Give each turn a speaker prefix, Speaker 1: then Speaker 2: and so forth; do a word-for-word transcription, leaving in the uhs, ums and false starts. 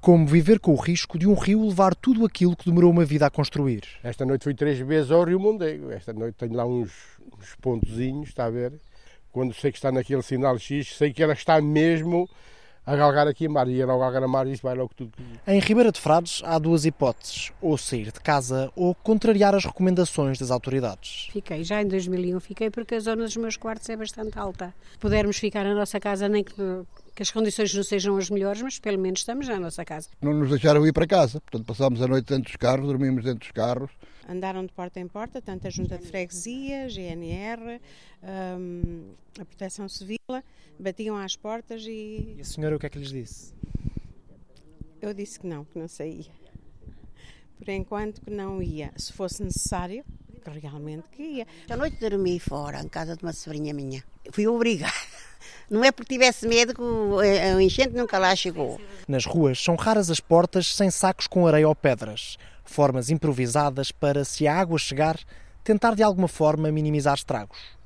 Speaker 1: Como viver com o risco de um rio levar tudo aquilo que demorou uma vida a construir.
Speaker 2: Esta noite fui três vezes ao Rio Mondego. Esta noite tenho lá uns, uns pontozinhos, está a ver? Quando sei que está naquele sinal X, sei que ela está mesmo a galgar aqui a mar. E ela galgar a mar e isso vai logo tudo.
Speaker 1: Em Ribeira de Frades há duas hipóteses. Ou sair de casa ou contrariar as recomendações das autoridades.
Speaker 3: Fiquei, já em dois mil e um fiquei porque a zona dos meus quartos é bastante alta. Pudermos ficar na nossa casa, nem que, que as condições não sejam as melhores, mas pelo menos estamos na nossa casa.
Speaker 4: Não nos deixaram ir para casa, portanto passámos a noite dentro dos carros, dormimos dentro dos carros.
Speaker 5: Andaram de porta em porta, tanto a Junta de Freguesia, G N R, um, a Proteção Civil, batiam às portas e...
Speaker 1: E a senhora o que é que lhes disse?
Speaker 5: Eu disse que não, que não saía. Por enquanto que não ia. Se fosse necessário, realmente que ia.
Speaker 6: À noite dormi fora, em casa de uma sobrinha minha. Fui obrigada. Não é porque tivesse medo que o enchente nunca lá chegou.
Speaker 1: Nas ruas são raras as portas sem sacos com areia ou pedras. Formas improvisadas para, se a água chegar, tentar de alguma forma minimizar estragos.